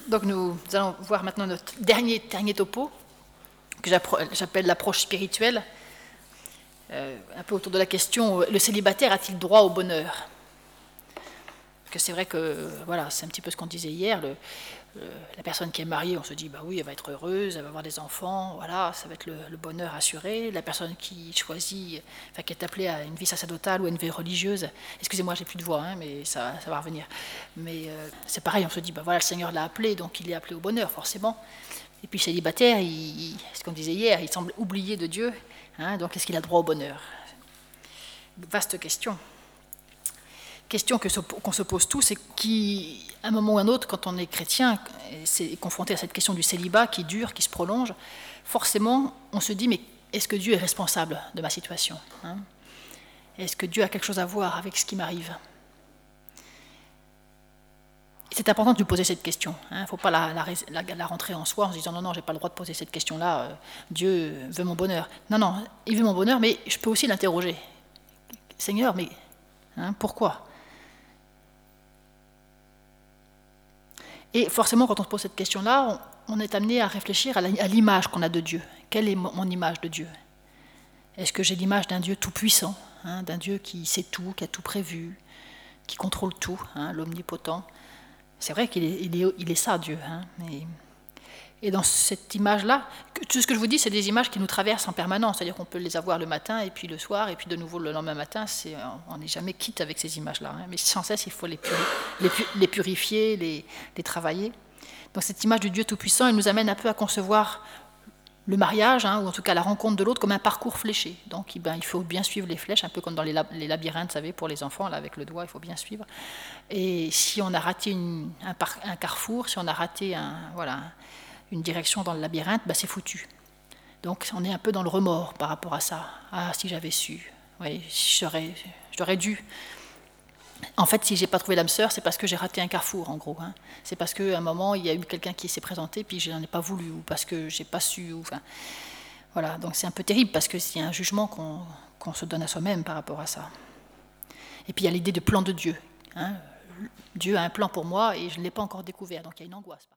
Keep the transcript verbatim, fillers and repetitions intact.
Donc nous allons voir maintenant notre dernier, dernier topo, que j'appelle l'approche spirituelle, euh, un peu autour de la question, le célibataire a-t-il droit au bonheur? Parce que c'est vrai que, voilà, c'est un petit peu ce qu'on disait hier, le, le, la personne qui est mariée, on se dit, bah oui, elle va être heureuse, elle va avoir des enfants, voilà, ça va être le, le bonheur assuré. La personne qui choisit, enfin qui est appelée à une vie sacerdotale ou à une vie religieuse, excusez-moi, j'ai plus de voix, hein, mais ça, ça va revenir. Mais euh, c'est pareil, on se dit, bah voilà, le Seigneur l'a appelé, donc il est appelé au bonheur, forcément. Et puis célibataire, il, il, ce qu'on disait hier, il semble oublié de Dieu, hein, donc est-ce qu'il a droit au bonheur? Vaste question. Question que, qu'on se pose tous et qui, à un moment ou à un autre, quand on est chrétien, c'est confronté à cette question du célibat qui dure, qui se prolonge, forcément, on se dit, mais est-ce que Dieu est responsable de ma situation, hein? Est-ce que Dieu a quelque chose à voir avec ce qui m'arrive? C'est important de lui poser cette question. Il hein, ne faut pas la, la, la, la rentrer en soi en se disant non, non, je n'ai pas le droit de poser cette question-là, euh, Dieu veut mon bonheur. Non, non, il veut mon bonheur, mais je peux aussi l'interroger. Seigneur, mais hein, pourquoi? Et forcément, quand on se pose cette question-là, on, on est amené à réfléchir à l'image qu'on a de Dieu. Quelle est mon image de Dieu? Est-ce que j'ai l'image d'un Dieu tout-puissant, hein, d'un Dieu qui sait tout, qui a tout prévu, qui contrôle tout, hein, l'omnipotent? C'est vrai qu'il est, il est, il est ça, Dieu. Hein, mais... Et dans cette image-là, tout ce que je vous dis, c'est des images qui nous traversent en permanence. C'est-à-dire qu'on peut les avoir le matin, et puis le soir, et puis de nouveau le lendemain matin. C'est, on n'est jamais quitte avec ces images-là. Hein, mais sans cesse, il faut les, puri- les, pu- les purifier, les, les travailler. Donc cette image du Dieu Tout-Puissant, elle nous amène un peu à concevoir le mariage, hein, ou en tout cas la rencontre de l'autre, comme un parcours fléché. Donc ben, il faut bien suivre les flèches, un peu comme dans les, lab- les labyrinthes, vous savez, pour les enfants, là, avec le doigt, il faut bien suivre. Et si on a raté une, un, par- un carrefour, si on a raté un, voilà, une direction dans le labyrinthe, ben, c'est foutu. Donc on est un peu dans le remords par rapport à ça. Ah, si j'avais su, oui, j'aurais, j'aurais dû. En fait, si j'ai pas trouvé l'âme sœur, c'est parce que j'ai raté un carrefour, en gros. Hein. C'est parce qu'à un moment, il y a eu quelqu'un qui s'est présenté, puis je n'en ai pas voulu, ou parce que j'ai pas su. Ou, enfin, voilà. Donc c'est un peu terrible, parce que c'est un jugement qu'on, qu'on se donne à soi-même par rapport à ça. Et puis il y a l'idée de plan de Dieu. Hein. Dieu a un plan pour moi, et je ne l'ai pas encore découvert, donc il y a une angoisse.